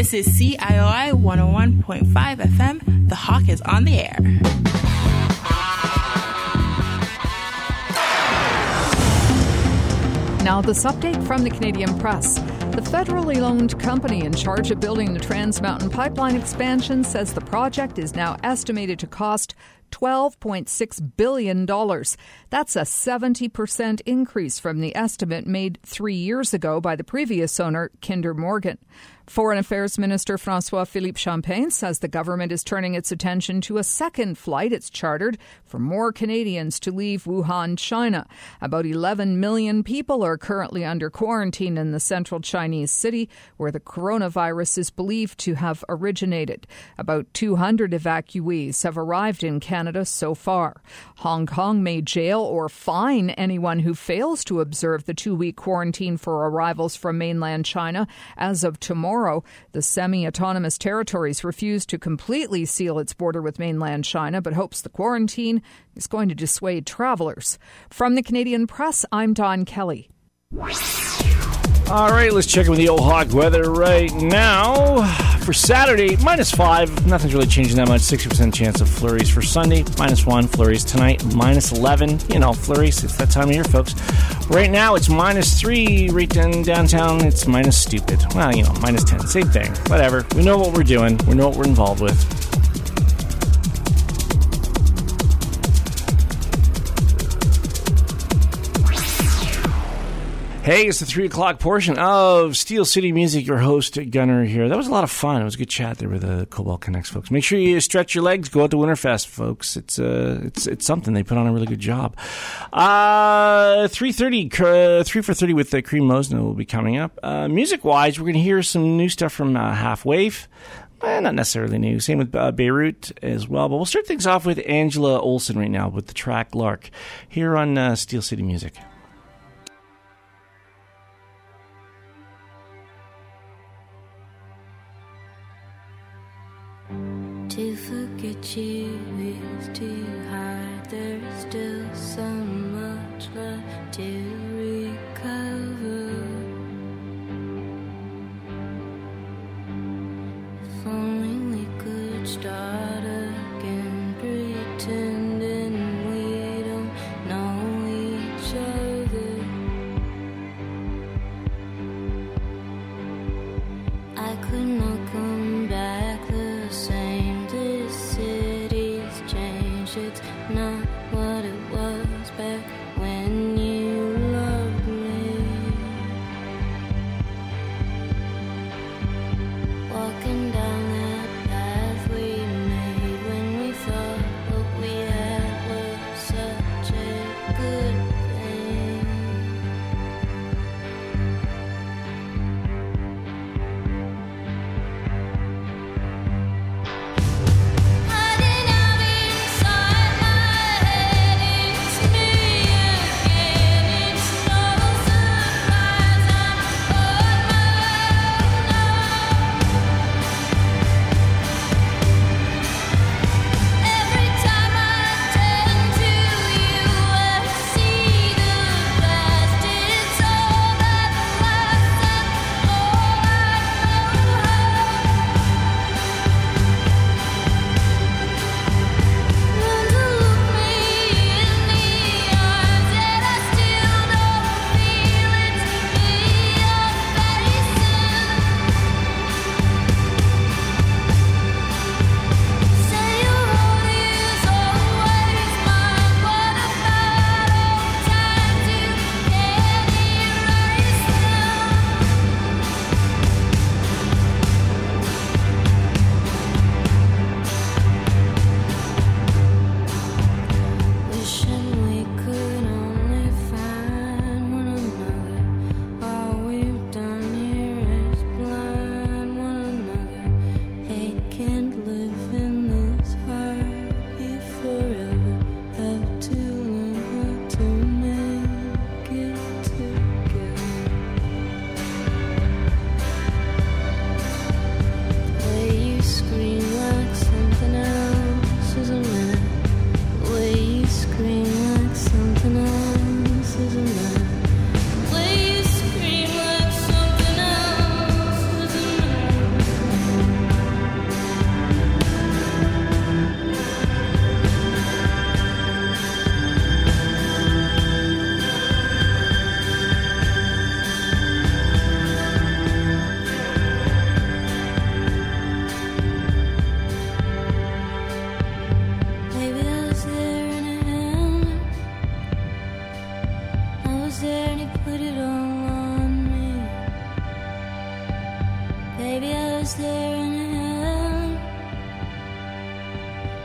This is CIOI 101.5 FM. The Hawk is on the air. Now, this update from the Canadian Press. The federally owned company in charge of building the Trans Mountain Pipeline expansion says the project is now estimated to cost $12.6 billion. That's a 70% increase from the estimate made 3 years ago by the previous owner, Kinder Morgan. Foreign Affairs Minister François-Philippe Champagne says the government is turning its attention to a second flight it's chartered for more Canadians to leave Wuhan, China. About 11 million people are currently under quarantine in the central Chinese city where the coronavirus is believed to have originated. About 200 evacuees have arrived in Canada so far. Hong Kong may jail or fine anyone who fails to observe the 2-week quarantine for arrivals from mainland China as of tomorrow. The semi-autonomous territories refuse to completely seal its border with mainland China, but hopes the quarantine is going to dissuade travelers. From the Canadian Press, I'm Dawn Kelly. All right, let's check in with the old Hawk weather right now. For Saturday, -5. Nothing's really changing that much. 60% chance of flurries. For Sunday, -1. Flurries tonight, -11. You know, flurries. It's that time of year, folks. Right now, it's -3. Right in downtown, it's minus stupid. Well, you know, -10. Same thing. Whatever. We know what we're doing. We know what we're involved with. Hey, it's the 3 o'clock portion of Steel City Music. Your host, Gunner, here. That was a lot of fun. It was a good chat there with the Cobalt Connects folks. Make sure you stretch your legs. Go out to Winterfest, folks. It's something. They put on a really good job. 3:30, 3 for 30 with Cream Mosna will be coming up. Music-wise, we're going to hear some new stuff from Half Wave. Not necessarily new. Same with Beirut as well. But we'll start things off with Angela Olsen right now with the track Lark here on Steel City Music. To forget you is too hard. There's still so much left to recover. If only we could start again, pretending we don't know each other. I could not come back the same. City's changed, it's not what it was back when you loved me.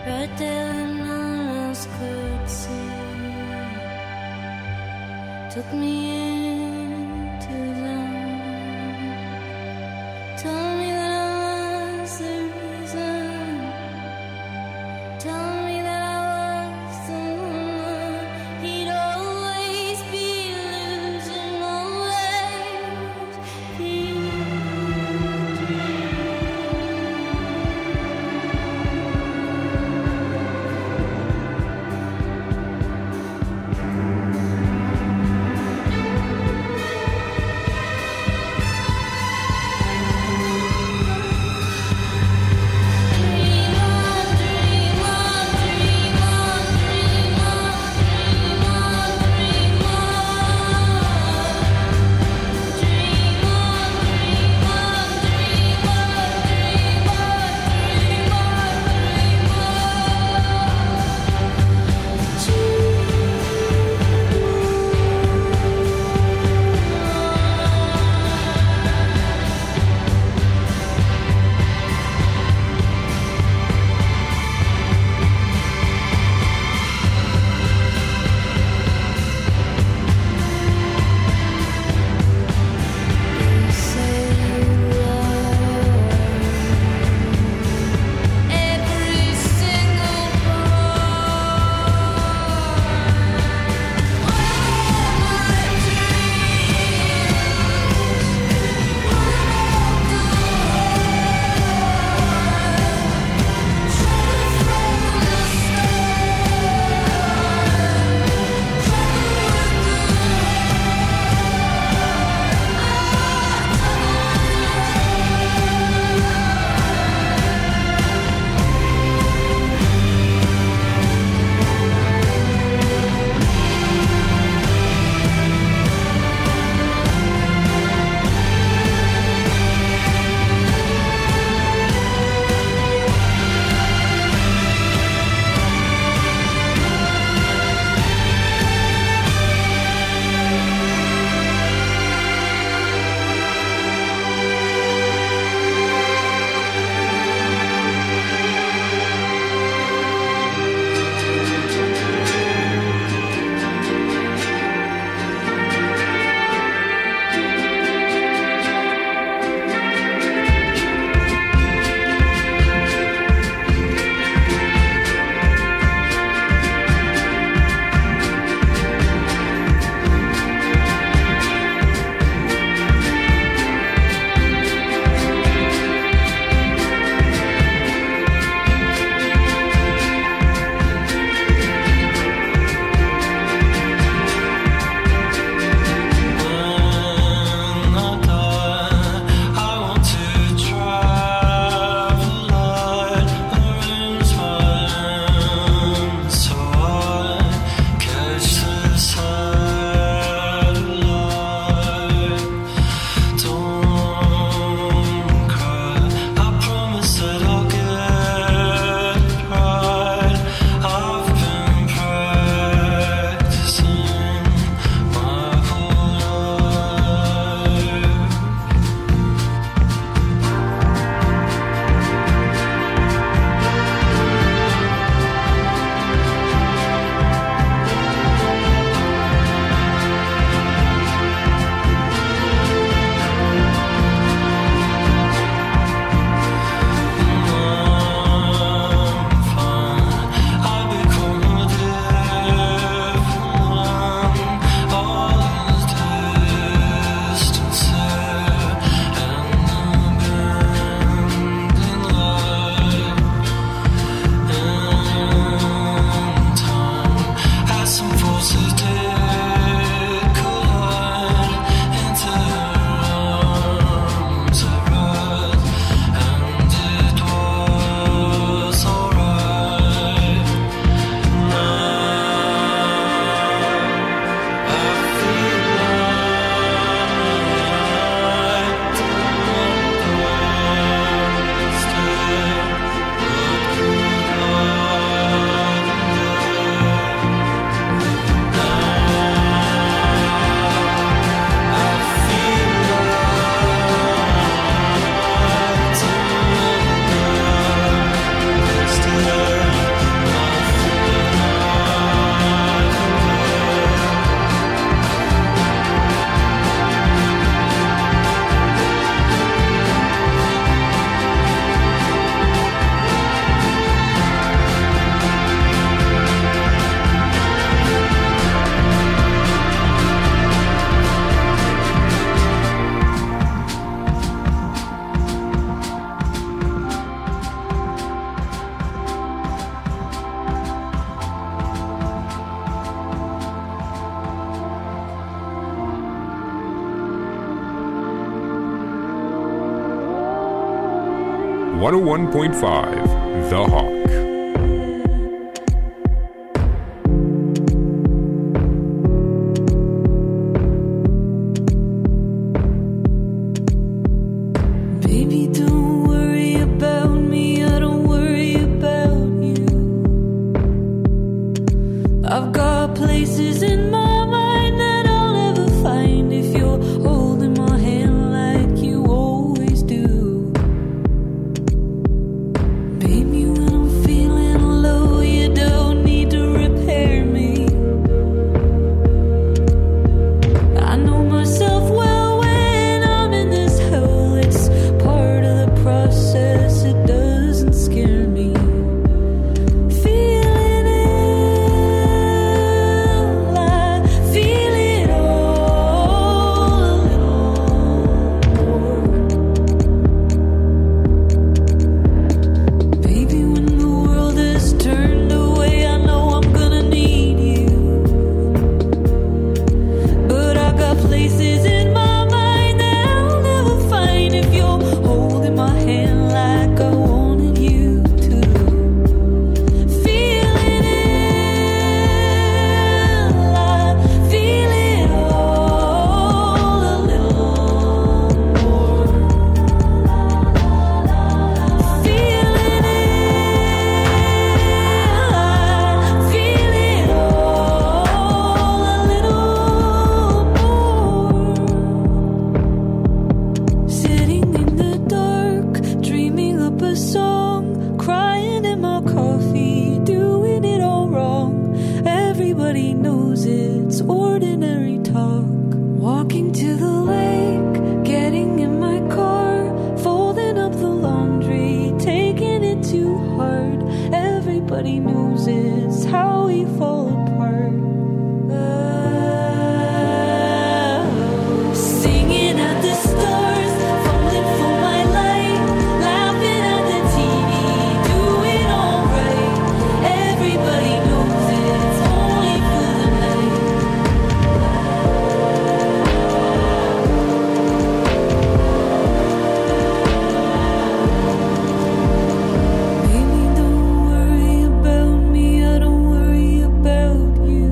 right there when no one else could see. Took me into them, told me that I was the reason, told me that I was the one he'd always be losing, always be. Dream on, 101.5 The Hawk. Baby, don't worry about me, I don't worry about you. I've got places in my mind that I'll never find if you're holding my hand like you always do. Baby, when I'm feeling low, you don't need to repair me. I know myself well when I'm in this hell, it's part of the process, it doesn't scare me. Feeling ill, I feel it all a little more. Baby, when the world is turned away, I know I'm gonna need you. But I got places in my mind that I'll never find if you're holding my hand like I wanted you to. Feeling ill, I feel it all a little more. Feeling ill, I feel it all a little more. Sitting in the dark, dreaming up a song, crying in my coffee, doing it all wrong. Everybody knows it's ordinary talk. Walking to the lake, getting in my car, folding up the laundry, taking it too hard. Everybody knows it's how we fall apart. Singing at the stars, falling for my light, laughing at the TV, doing alright. Everybody knows it's only for the night. Baby, don't worry about me, I don't worry about you.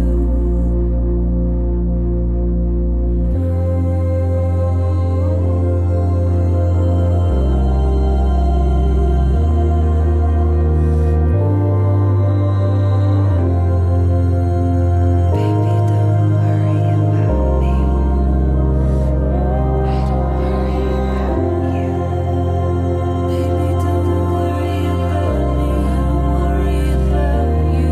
Baby, don't worry about me. I don't worry about you. Baby, don't worry about me. I don't worry about you.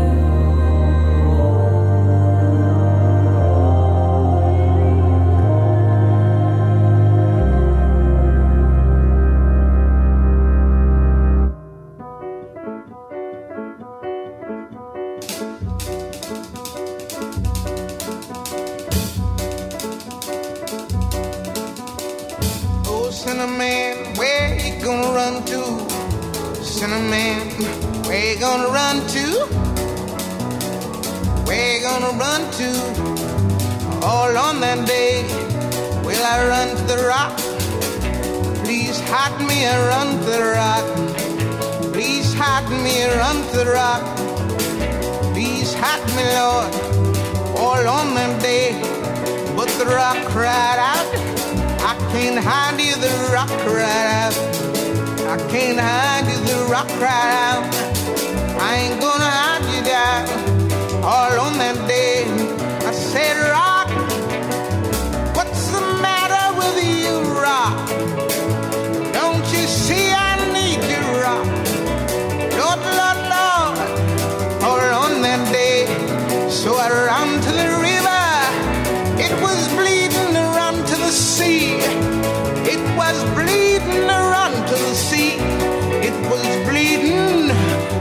Oh, Cinnamon, where you gonna run to? Cinnamon, where you gonna run to? Where you gonna run to? All on that day, will I run to the rock? Please hide me and run to the rock. Please hide me and run to the rock. Please hide me, Lord, all on that day. But the rock cried out, I can't hide you, the rock cried out. I can't hide you, the rock cried out. I ain't gonna hide you down. All on that day, I said, rock, what's the matter with you, rock? Don't you see I need you, rock? Lord, Lord, Lord, all on that day. So I ran to the river, it was bleeding, run to the sea. It was bleeding, run to the sea. It was bleeding,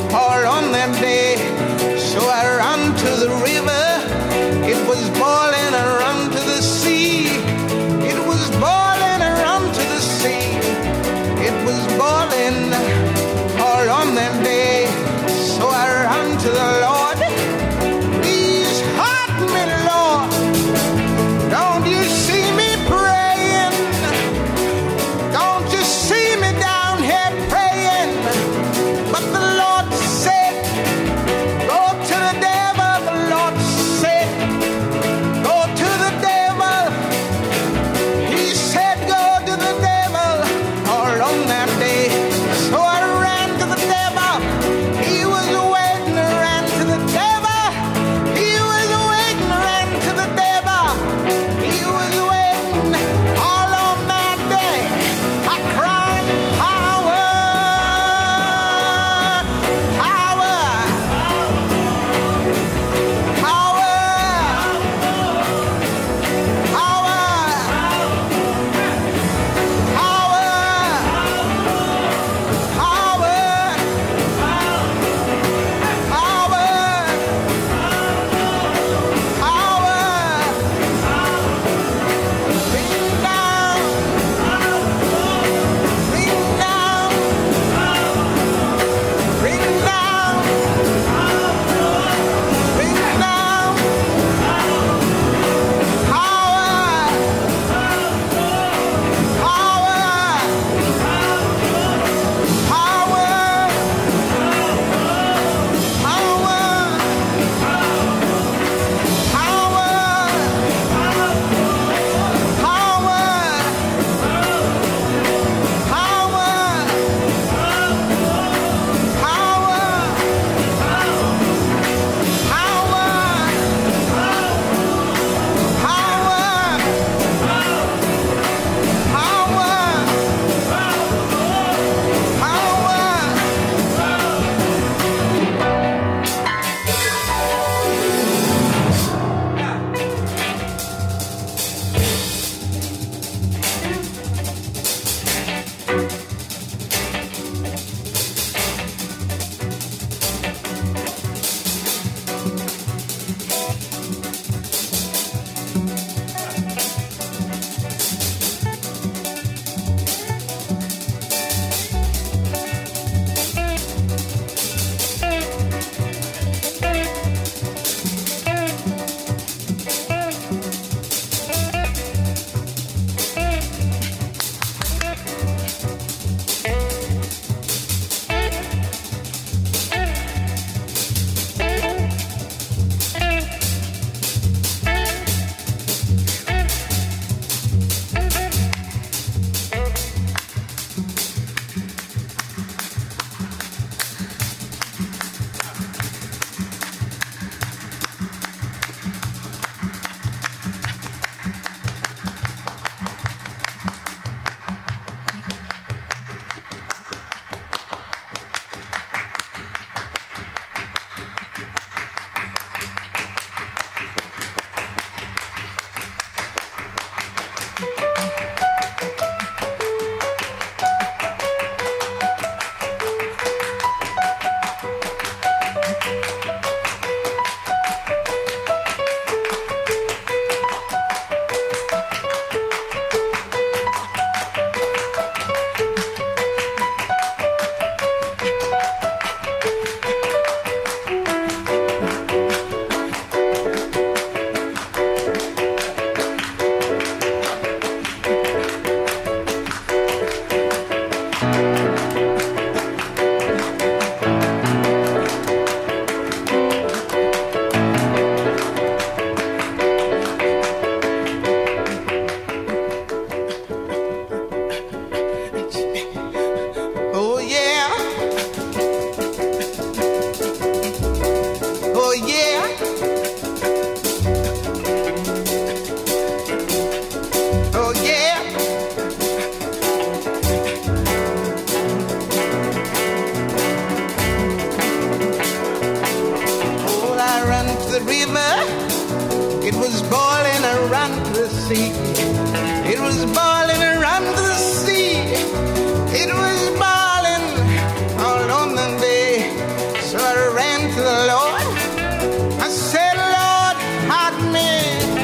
the river. It was boiling around the sea. It was boiling around the sea. It was boiling all on the bay. So I ran to the Lord. I said, Lord, hide me.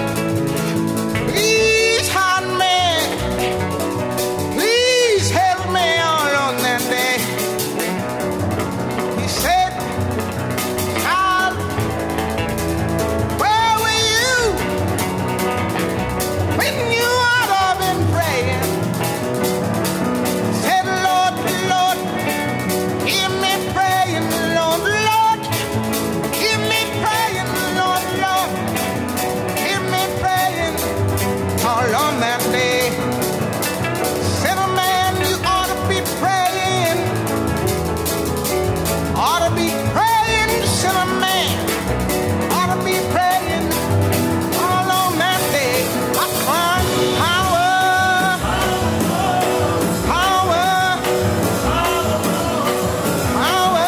Please hide me. Please help me all on that day. He said, child, where were you when you ought to have been praying? Said, Lord, Lord, hear me praying, Lord, Lord, hear me praying, Lord, Lord, hear me praying all on that day. Said, oh man, you ought to be praying, ought to be praying, said a man, ought to be praying all on that day. I cried, power, power, power,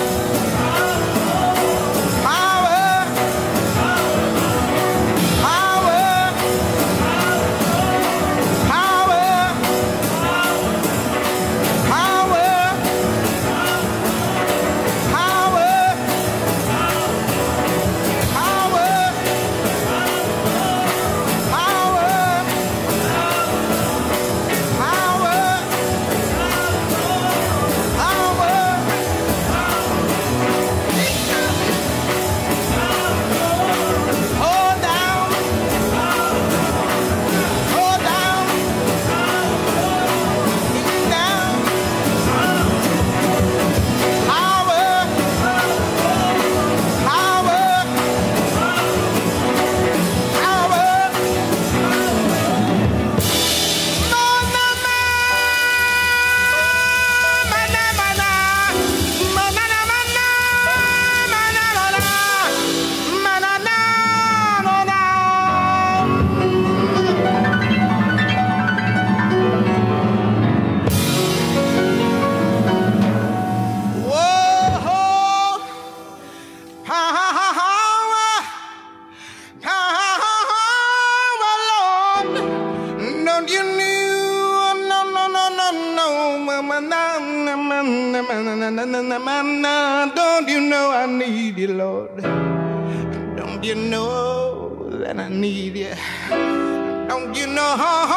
Don't you know I need you, Lord? Don't you know that I need you? Don't you know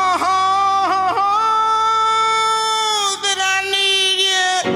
that I need you?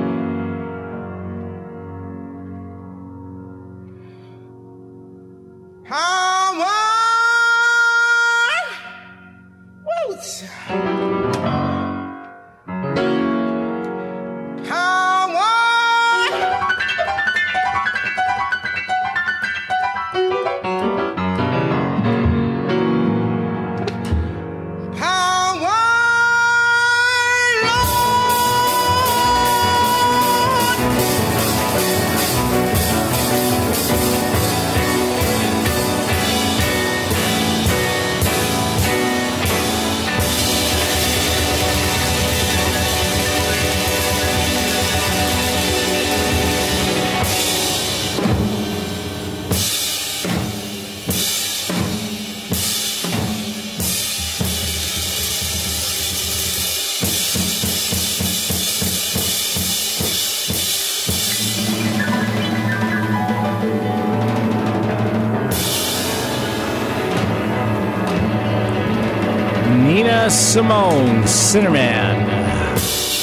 Nina Simone, Sinnerman.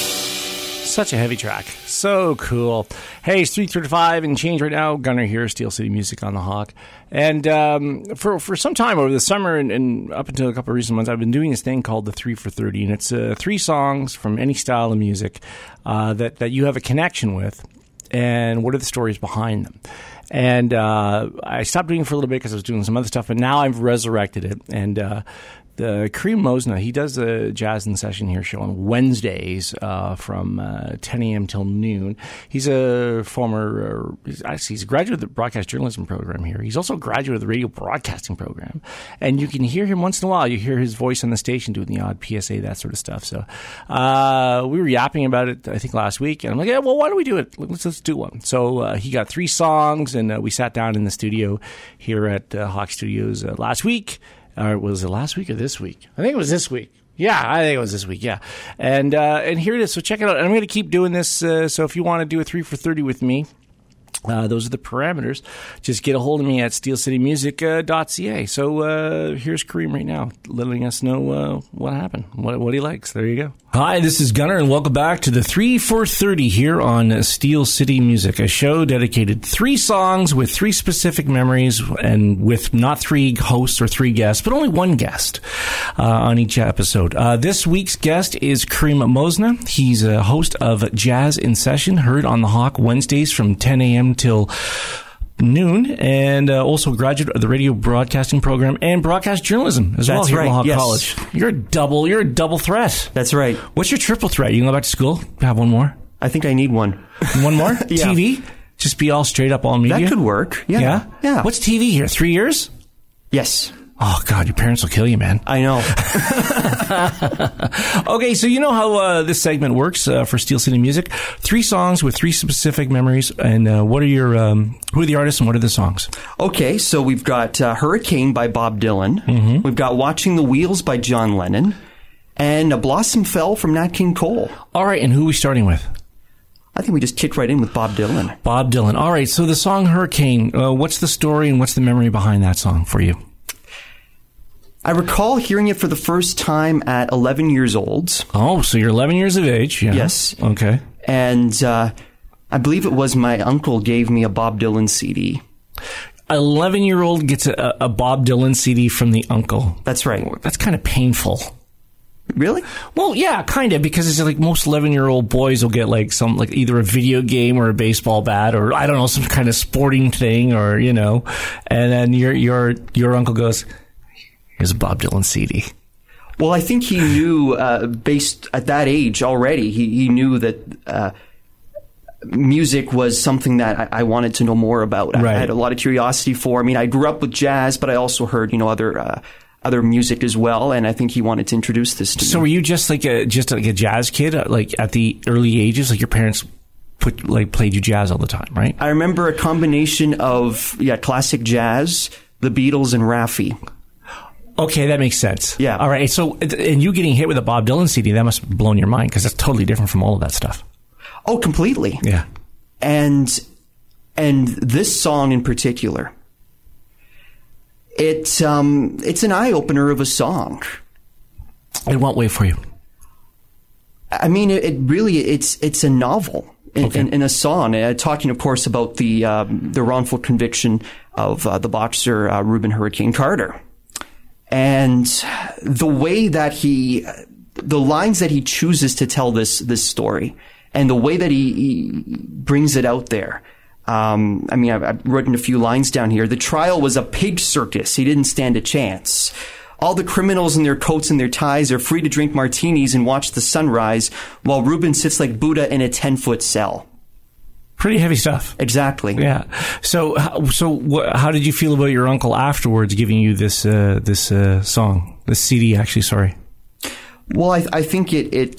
Such a heavy track. So cool. Hey, it's 3:35 and change right now. Gunner here, Steel City Music on the Hawk. And for some time over the summer and up until a couple of recent months, I've been doing this thing called the 3 for 30. And it's 3 songs from any style of music that you have a connection with. And what are the stories behind them? And I stopped doing it for a little bit because I was doing some other stuff, but now I've resurrected it. And the Kareem Mosna, he does a Jazz in Session here show on Wednesdays from 10 a.m. till noon. He's a former, he's a graduate of the broadcast journalism program here. He's also a graduate of the radio broadcasting program. And you can hear him once in a while. You hear his voice on the station doing the odd PSA, that sort of stuff. So we were yapping about it, I think, last week. And I'm like, yeah, well, why don't we do it? Let's do one. So he got 3 songs songs, and we sat down in the studio here at Hawk Studios last week. Or was it last week or this week? I think it was this week. Yeah, I think it was this week, yeah. And here it is, so check it out. And I'm going to keep doing this, so if you want to do a 3 for 30 with me, those are the parameters. Just get a hold of me at steelcitymusic.ca. So here's Kareem right now, letting us know what happened, what he likes. There you go. Hi, this is Gunnar, and welcome back to the 3 for 30 here on Steel City Music, a show dedicated 3 songs with 3 specific memories, and with not 3 hosts or 3 guests, but only 1 guest on each episode. This week's guest is Kareem Mosna. He's a host of Jazz in Session, heard on the Hawk Wednesdays from 10 a.m. till noon, and also a graduate of the radio broadcasting program and broadcast journalism as well here at Hawk College. You're a double threat. That's right. What's your triple threat? You can go back to school, have one more? I think I need one. One more? Yeah. TV? Just be all straight up all media? That could work. Yeah. What's TV here? 3 years? Yes. Oh, God, your parents will kill you, man. I know. Okay, so you know how this segment works for Steel City Music. 3 songs with 3 specific memories, and what are your who are the artists and what are the songs? Okay, so we've got Hurricane by Bob Dylan. Mm-hmm. We've got Watching the Wheels by John Lennon, and A Blossom Fell from Nat King Cole. All right, and who are we starting with? I think we just kicked right in with Bob Dylan. Bob Dylan. All right, so the song Hurricane, what's the story and what's the memory behind that song for you? I recall hearing it for the first time at 11 years old. Oh, so you're 11 years of age. Yeah. Yes. Okay. And I believe it was my uncle gave me a Bob Dylan CD. 11-year-old gets a Bob Dylan CD from the uncle. That's right. That's kind of painful. Really? Well, yeah, kind of, because it's like most 11-year-old boys will get like some, like either a video game or a baseball bat or I don't know, some kind of sporting thing, or you know, and then your uncle goes, here's a Bob Dylan CD. Well, I think he knew, based at that age already, he knew that music was something that I wanted to know more about. Right. I had a lot of curiosity for. I mean, I grew up with jazz, but I also heard, other music as well, and I think he wanted to introduce this to me. So were you just like a jazz kid, like at the early ages, like your parents played you jazz all the time, right? I remember a combination of classic jazz, the Beatles, and Raffi. Okay, that makes sense. Yeah. All right. So, and you getting hit with a Bob Dylan CD, that must have blown your mind, because that's totally different from all of that stuff. Oh, completely. Yeah. And this song in particular, it's an eye opener of a song. In what way for you? I mean, it's a novel in a song, talking, of course, about the wrongful conviction of the boxer Reuben Hurricane Carter. And the way that the lines that he chooses to tell this story, and the way that he brings it out there. I mean, I've written a few lines down here. The trial was a pig circus. He didn't stand a chance. All the criminals in their coats and their ties are free to drink martinis and watch the sunrise, while Reuben sits like Buddha in a 10-foot cell. Pretty heavy stuff. Exactly. Yeah. So how did you feel about your uncle afterwards giving you this song, this CD? Actually, sorry. Well, I think it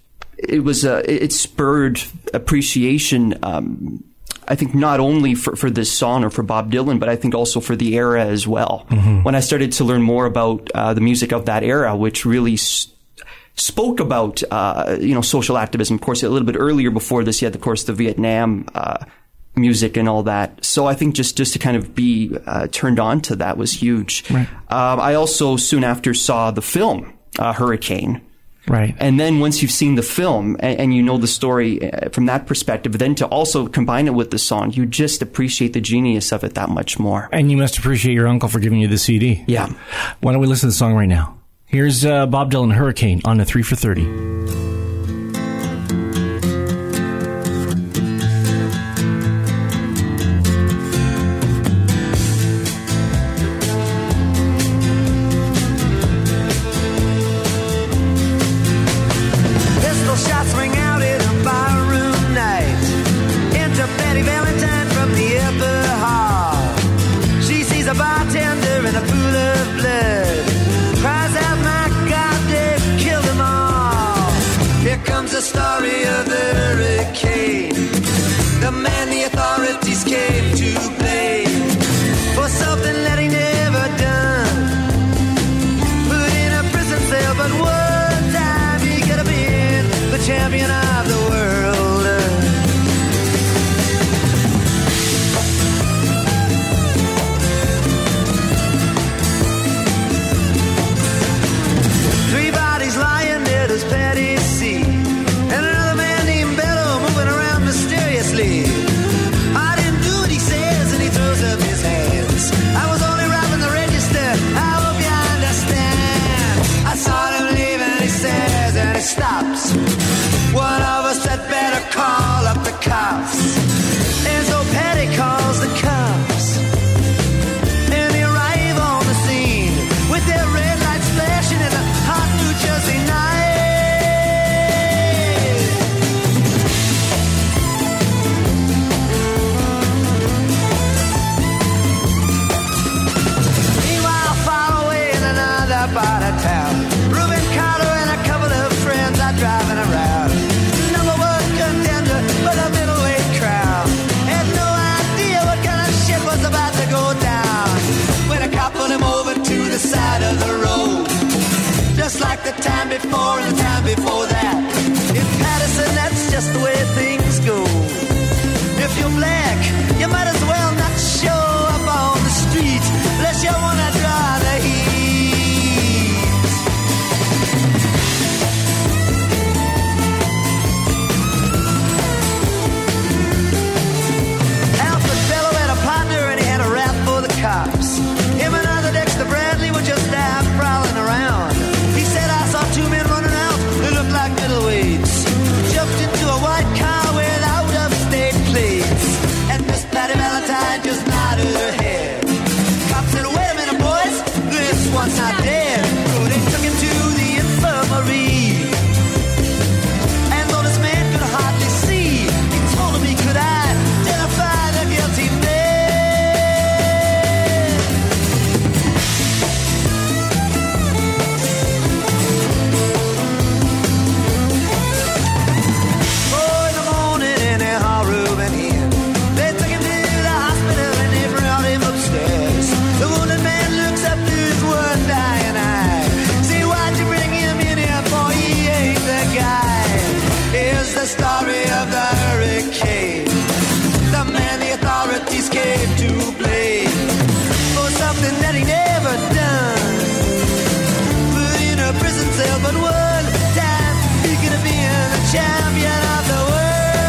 spurred appreciation. I think not only for this song or for Bob Dylan, but I think also for the era as well. Mm-hmm. When I started to learn more about the music of that era, which really spoke about, social activism. Of course, a little bit earlier before this, you had, of course, the Vietnam music and all that. So I think just to kind of be turned on to that was huge. Right. I also soon after saw the film Hurricane. Right. And then once you've seen the film and you know the story from that perspective, then to also combine it with the song, you just appreciate the genius of it that much more. And you must appreciate your uncle for giving you the CD. Yeah. Why don't we listen to the song right now? Here's Bob Dylan, Hurricane, on the 3 for 30. Cries out, my God, they killed them all. like the time before and the time before that. In Patterson, that's just the way things go. If you're black, you might as well not show up on the street unless you wanna draw the heat. Alfred Bellow had a partner and he had a rap for the cops. Him and other Dexter Bradley were just out prowling around. He said, I saw two men running out, they looked like middleweights. Jumped into a white car with out-of-state plates. And Miss Patty Valentine just nodded her head. Cops said, wait a minute, boys, this one's not dead. So they took him to the infirmary. And though this man could hardly see, he told him he could identify the guilty man. The story of the hurricane, the man the authorities came to blame for something that he never done. Put in a prison cell, but one time he could have been the champion of the world.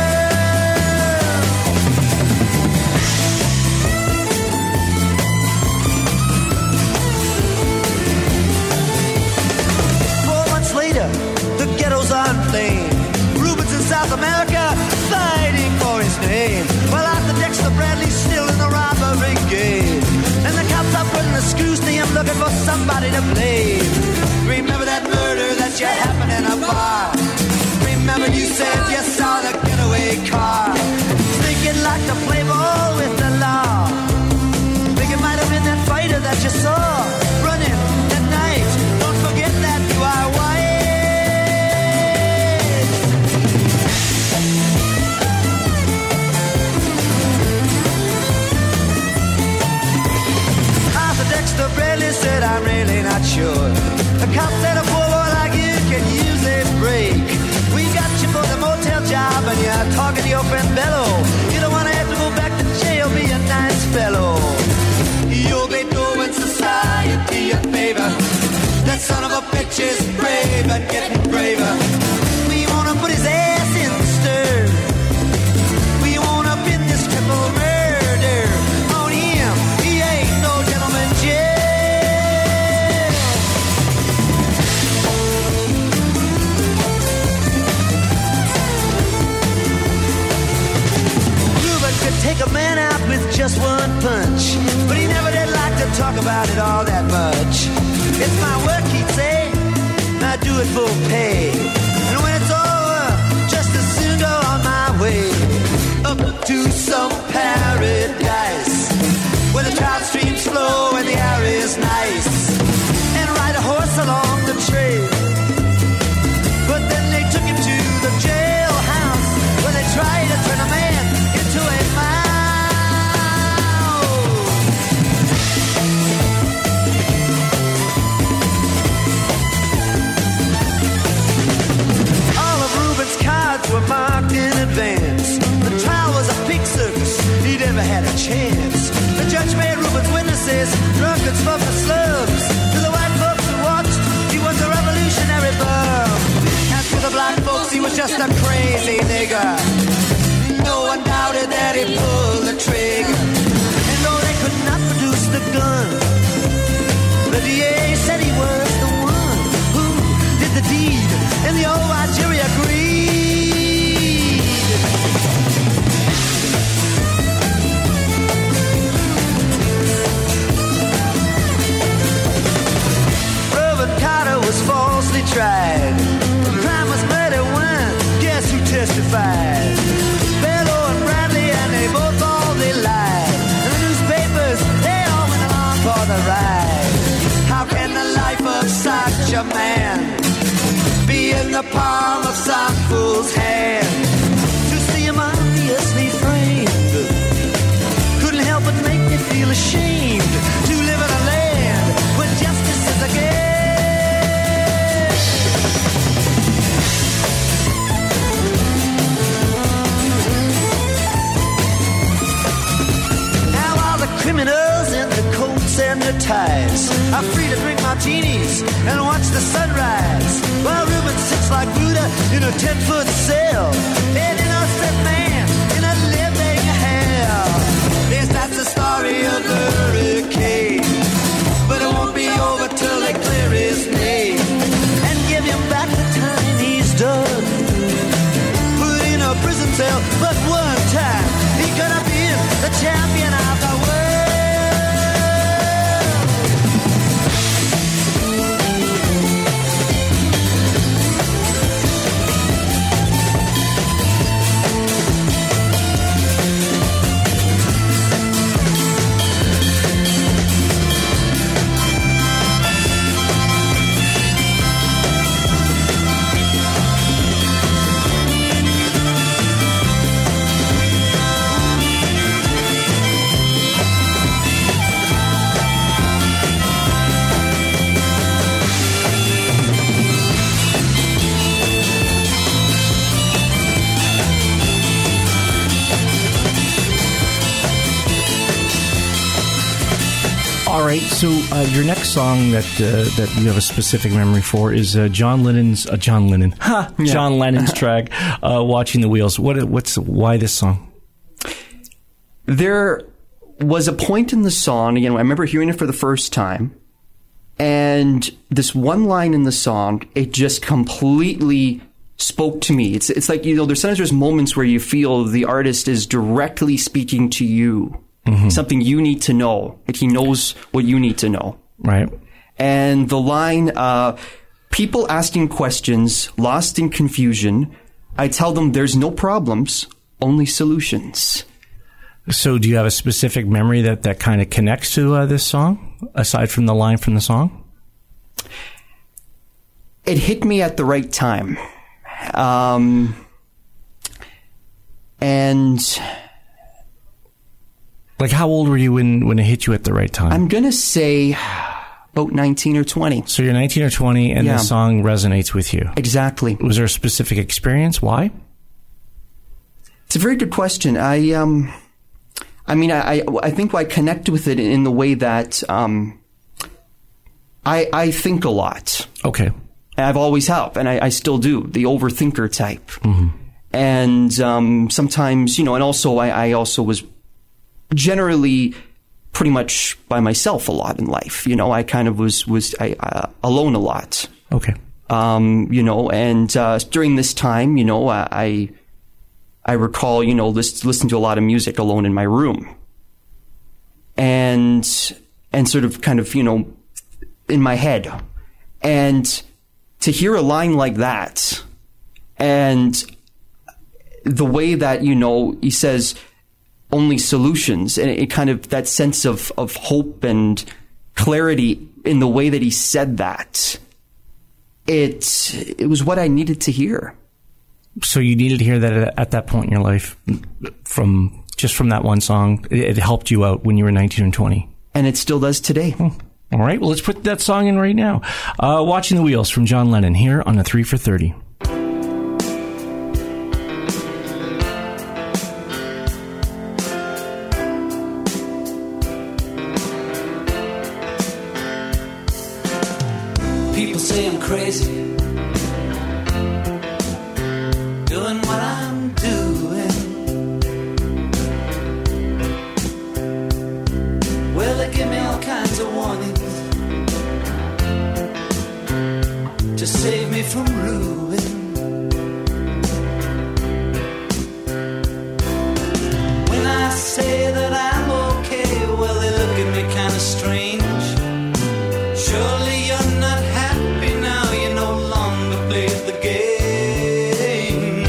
Later, the ghettos are in flames. Rubens in South America fighting for his name. Well, Arthur Dexter Bradley's still in the robbery game. And the cops are putting the screws to him looking for somebody to blame. Remember that murder that you happened in a bar? Remember you said you saw the getaway car? Think you'd like to play ball with the law? Think it might have been that fighter that you saw running that night. Don't forget that you are white. Dexter Bradley said, I'm really not sure. The cop said a poor boy like you can use a break. We got you for the motel job and you're talking to your friend Bello. You don't want to have to go back to jail, be a nice fellow. You'll be doing society a favor. That son of a bitch is brave and getting braver. We want to put his ass in the stir. We want to pin this triple murder on him. He ain't no gentleman jail. Ruben could take a man out with just one punch, but he never did like to talk about it all that much. It's my work, he'd say, I do it for pay. And when it's over, just as soon go on my way up to some paradise where the trout streams flow and the air is nice, and ride a horse along the trail. But then they took him to the jailhouse where they tried to turn a man into a mouse. All of Ruben's cards were marked in advance. The trial was a pig circus, he never had a chance. The judge made Ruben's witnesses drunkards from the slums. To the white folks who watched, he was a revolutionary bum. And to the black folks, he was just a crazy nigger. No one doubted that he pulled the trigger. And though they could not produce the gun, the DA said he was the one who did the deed. And the old white jury agreed. Carter was falsely tried. The crime was murder when, guess who testified? Bello and Bradley, and they both they lied. And the newspapers, they all went along for the ride. How can the life of such a man be in the palm of some fool's hand? To see him obviously framed couldn't help but make me feel ashamed to live in a land where justice is a game. criminals in their coats and their ties are free to drink martinis and watch the sunrise, while Reuben sits like Buddha in a 10-foot cell, an innocent man in a living hell. Yes, that's the story of the hurricane, but it won't be over till they clear his name and give him back the time he's done. Put in a prison cell, but one time he's gonna be the champion of the world. All right, so your next song that you have a specific memory for is John Lennon's track, "Watching the Wheels." Why this song? There was a point in the song, again, I remember hearing it for the first time, and this one line in the song, it just completely spoke to me. It's like, there's moments where you feel the artist is directly speaking to you. Mm-hmm. Something you need to know. Like he knows what you need to know. Right. And the line, people asking questions, lost in confusion. I tell them there's no problems, only solutions. So do you have a specific memory that kind of connects to this song, aside from the line from the song? It hit me at the right time. And... Like, how old were you when it hit you at the right time? I'm going to say about 19 or 20. So you're 19 or 20, and the song resonates with you. Exactly. Was there a specific experience? Why? It's a very good question. I think I connect with it in the way that I think a lot. Okay. I've always have, and I still do, the overthinker type. Mm-hmm. And sometimes, and also I also was generally pretty much by myself a lot in life. I kind of was alone a lot. Okay. And during this time, I recall, listening to a lot of music alone in my room. And sort of kind of, in my head. And to hear a line like that, and the way that, he says, only solutions, and it kind of, that sense of hope and clarity in the way that he said that, it was what I needed to hear. So you needed to hear that at that point in your life, from that one song. It helped you out when you were 19 and 20. And it still does today. All right, well, let's put that song in right now. Watching the Wheels from John Lennon here on a 3 for 30. People say I'm crazy, doing what I'm doing. Well, they give me all kinds of warnings to save me from ruin. When I say that I'm okay, well, they look at me kind of strange. Surely you're not happy now, you no longer play the game.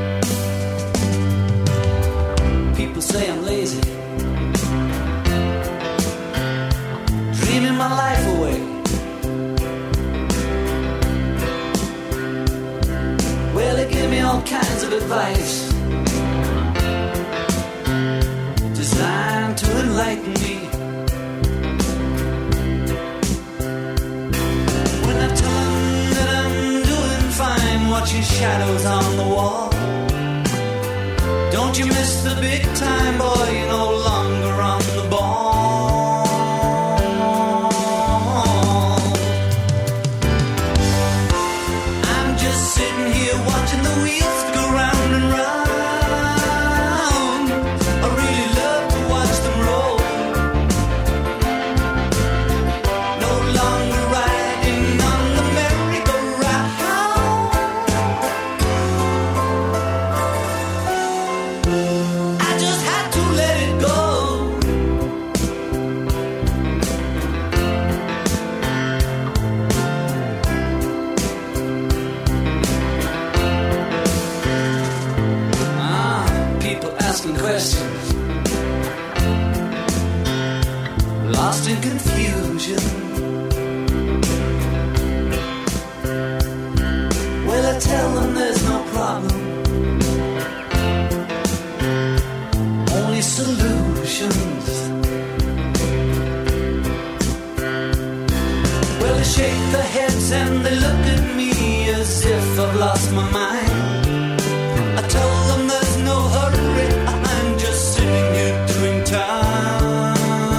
People say I'm lazy, dreaming my life away. Well, they give me all kinds of advice designed to enlighten me. Watching shadows on the wall. Don't you miss the big time, boy, you're no longer on the ball. lost in confusion. Well, I tell them there's no problem, only solutions. Well, they shake their heads and they look at me as if I've lost my mind. I tell them there's no hurry, I'm just sitting here doing time.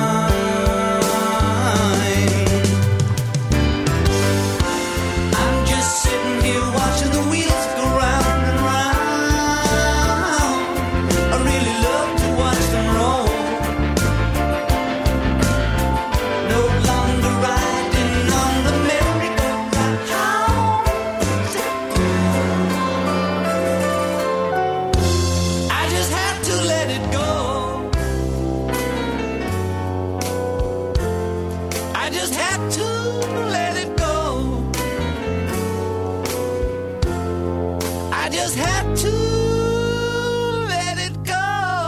I'm just sitting here watching the wheels go round and round. I really love to watch them roll. No longer riding on the merry-go-round. I just had to let it go. I just had to let it go. I just had to let it go.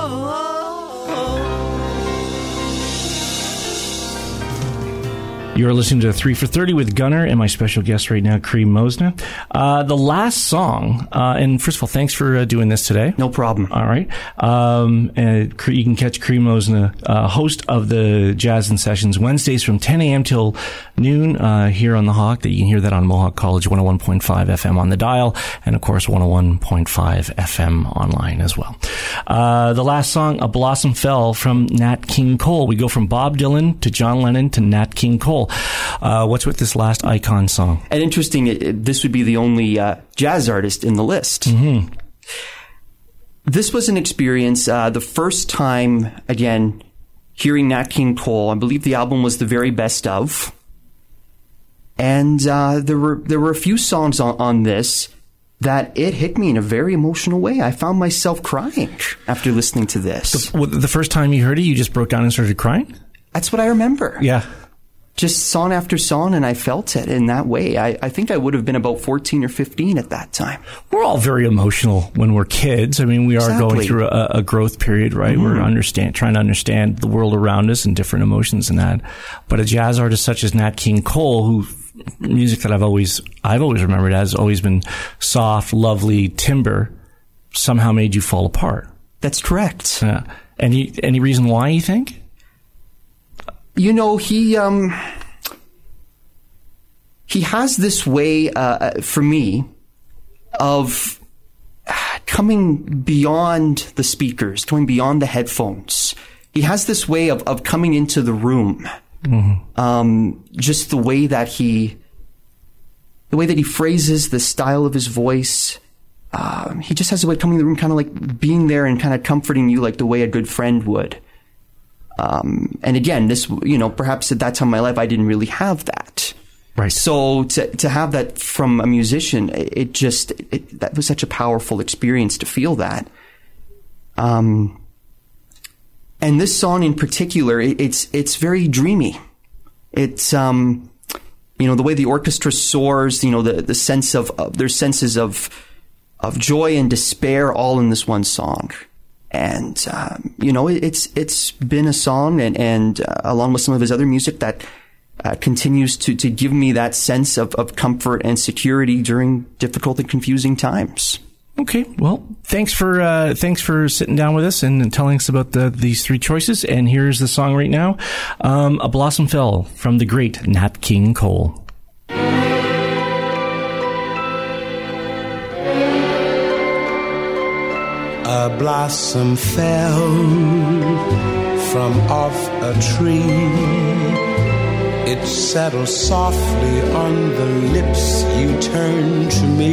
You're listening to 3 for 30 with Gunnar and my special guest right now, Kareem Mosna. The last song, and first of all, thanks for doing this today. No problem. All right. And you can catch Kareem Mosna, host of the Jazz in Sessions, Wednesdays from 10 a.m. till noon here on The Hawk. You can hear that on Mohawk College 101.5 FM on the dial, and of course 101.5 FM online as well. The last song, A Blossom Fell from Nat King Cole. We go from Bob Dylan to John Lennon to Nat King Cole. What's with this last icon song? And interesting, this would be the only jazz artist in the list. Mm-hmm. This was an experience, the first time, again, hearing Nat King Cole. I believe the album was The Very Best Of. And there were a few songs on this that it hit me in a very emotional way. I found myself crying after listening to this. The first time you heard it, you just broke down and started crying? That's what I remember. Yeah. Just song after song, and I felt it in that way. I think I would have been about 14 or 15 at that time. We're all very emotional when we're kids. I mean, we are going through a growth period, right? Mm-hmm. We're trying to understand the world around us and different emotions and that. But a jazz artist such as Nat King Cole, who music that I've always remembered has always been soft, lovely timbre, somehow made you fall apart. That's correct. Any reason why, you think? You know, he has this way, for me, of coming beyond the speakers, going beyond the headphones. He has this way of coming into the room. Mm-hmm. Just the way that he phrases, the style of his voice. He just has a way of coming in the room, kind of like being there and kind of comforting you like the way a good friend would. And again, this, perhaps at that time in my life, I didn't really have that. Right. So to have that from a musician, that was such a powerful experience to feel that. And this song in particular, it's very dreamy. It's, the way the orchestra soars, the sense of, there's senses of joy and despair all in this one song. And, it's been a song and along with some of his other music that continues to give me that sense of comfort and security during difficult and confusing times. Okay, well, thanks for sitting down with us and telling us about these three choices. And here's the song right now, A Blossom Fell from the great Nat King Cole. A blossom fell from off a tree. It settled softly on the lips you turned to me.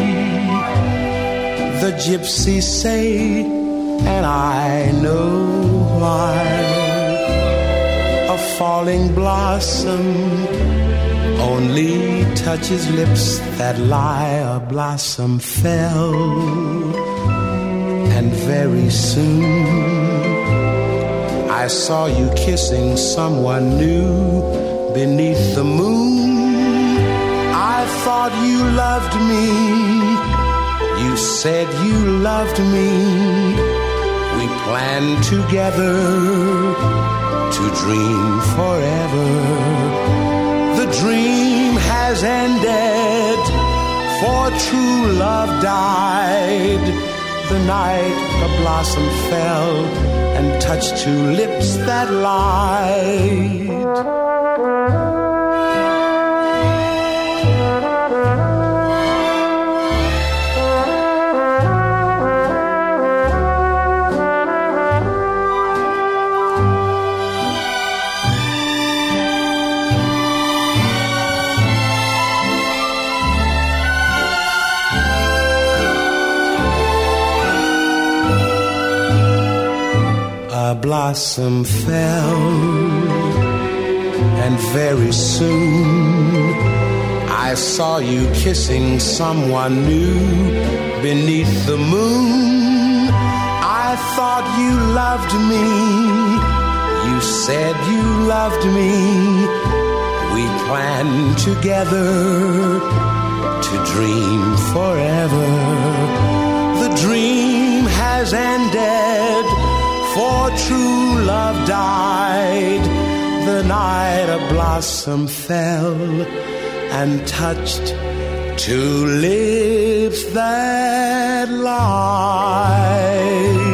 The gypsies say, and I know why, a falling blossom only touches lips that lie. A blossom fell, and very soon I saw you kissing someone new beneath the moon. I thought you loved me. You said you loved me. We planned together to dream forever. true love died the night a blossom fell and touched two lips that lied. A blossom fell, and very soon I saw you kissing someone new beneath the moon. I thought you loved me, you said you loved me. We planned together to dream forever. The dream has ended, for true love died the night a blossom fell and touched two lips that lied.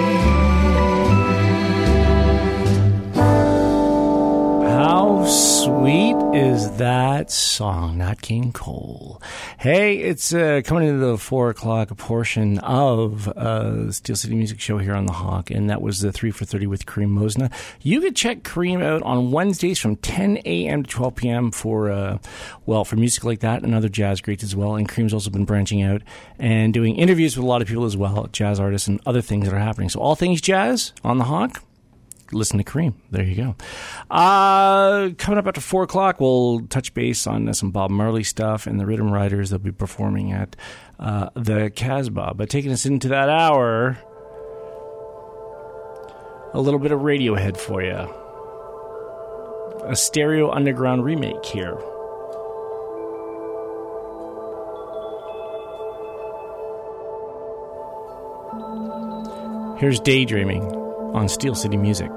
How sweet is that song? Nat King Cole. Hey, it's coming into the 4 o'clock portion of Steel City Music Show here on The Hawk, and that was the 3 for 30 with Kareem Mosna. You could check Kareem out on Wednesdays from 10 a.m. to 12 p.m. for music like that and other jazz greats as well. And Kareem's also been branching out and doing interviews with a lot of people as well, jazz artists and other things that are happening. So all things jazz on The Hawk. Listen to Kareem. There you go. Coming up after 4 o'clock, we'll touch base on some Bob Marley stuff and the Rhythm Riders. They'll be performing at the Casbah. But taking us into that hour, a little bit of Radiohead for you. A Stereo Underground remake here. Here's Daydreaming on Steel City Music.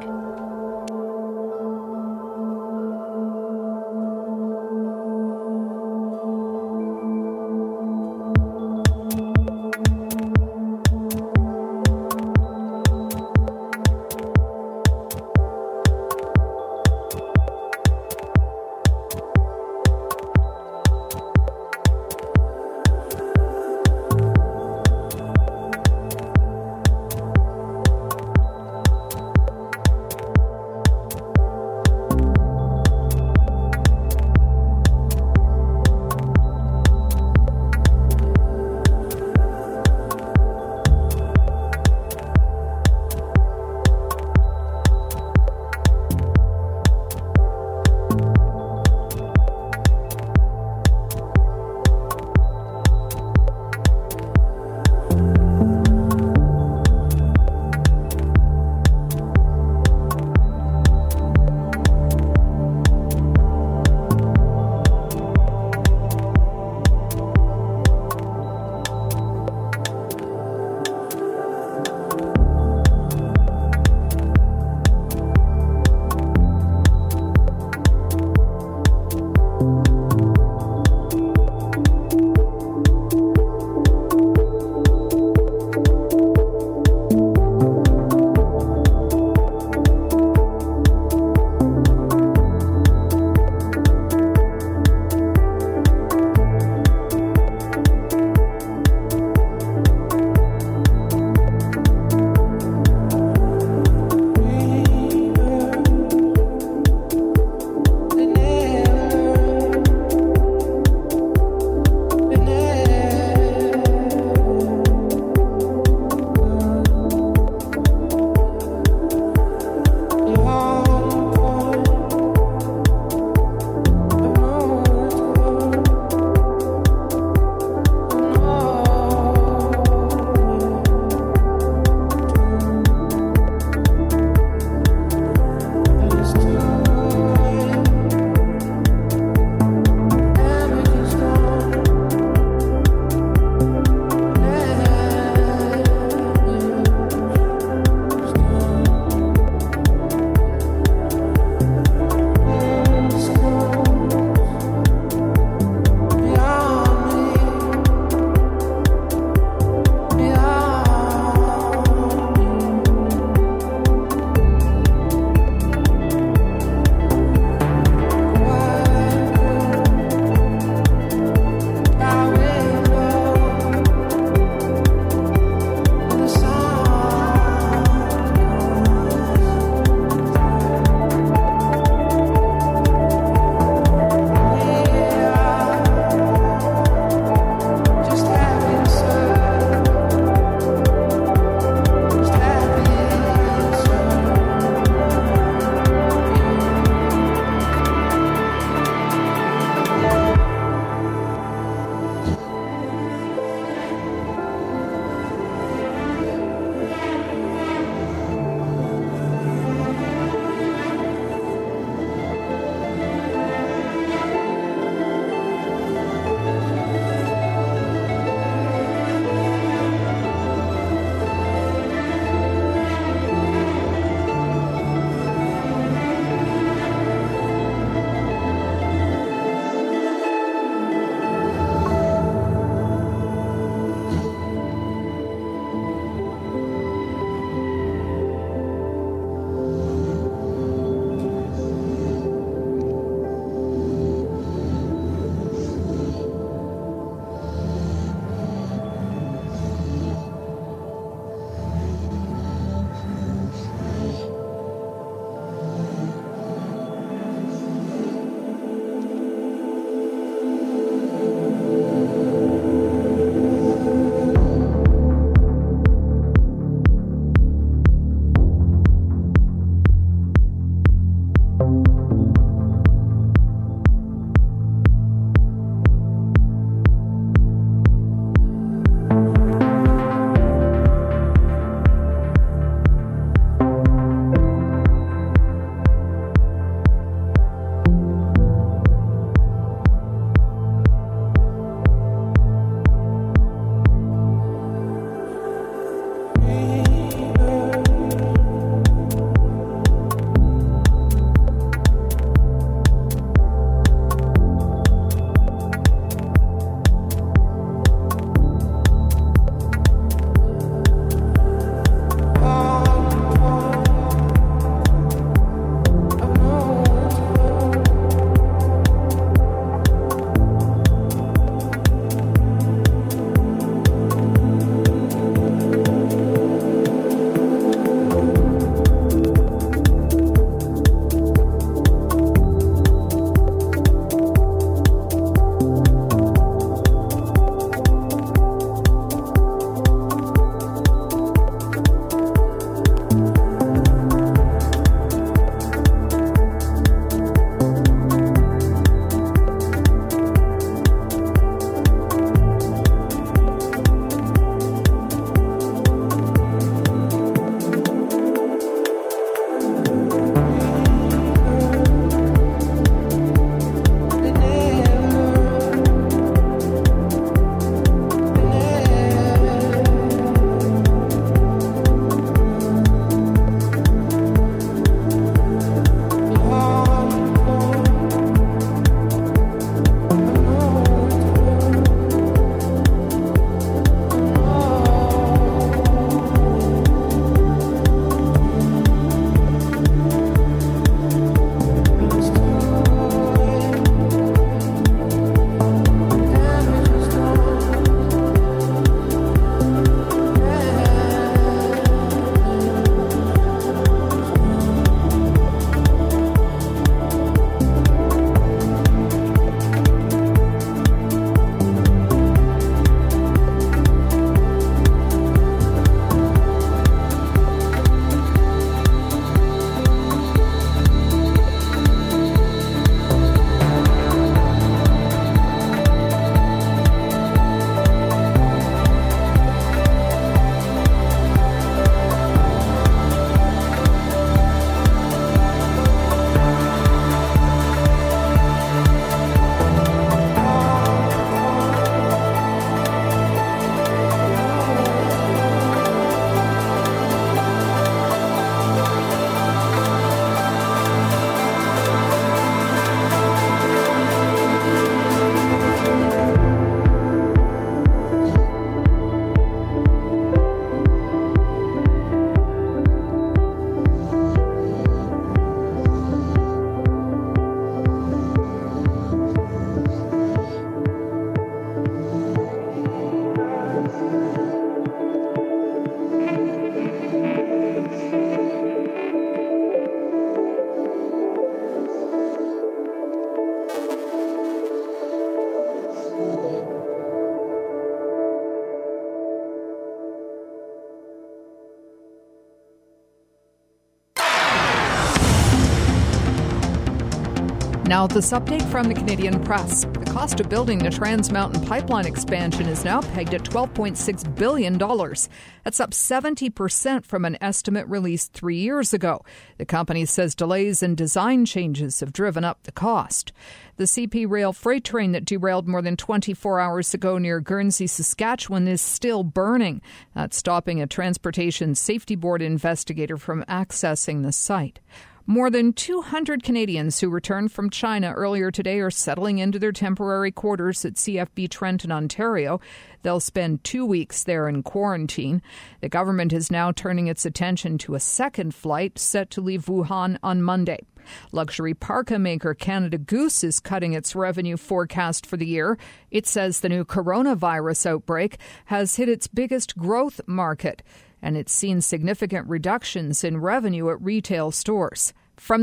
Now, this update from the Canadian Press. The cost of building the Trans Mountain Pipeline expansion is now pegged at $12.6 billion. That's up 70% from an estimate released 3 years ago. The company says delays and design changes have driven up the cost. The CP Rail freight train that derailed more than 24 hours ago near Guernsey, Saskatchewan is still burning. That's stopping a Transportation Safety Board investigator from accessing the site. More than 200 Canadians who returned from China earlier today are settling into their temporary quarters at CFB Trenton, Ontario. They'll spend 2 weeks there in quarantine. The government is now turning its attention to a second flight set to leave Wuhan on Monday. Luxury parka maker Canada Goose is cutting its revenue forecast for the year. It says the new coronavirus outbreak has hit its biggest growth market, and it's seen significant reductions in revenue at retail stores.